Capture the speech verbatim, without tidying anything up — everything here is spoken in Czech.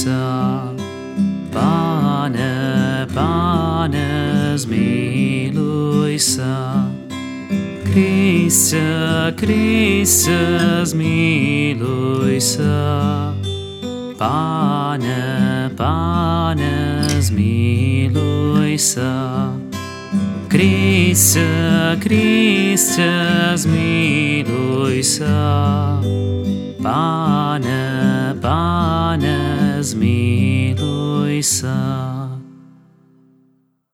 sa. Pane, Pane, zmiluj sa. Kriste, Kriste, zmiluj sa. Pane, Pane, zmiluj sa. Kriste, Kriste, zmiluj sa. Pane, Pane, zmiluj sa.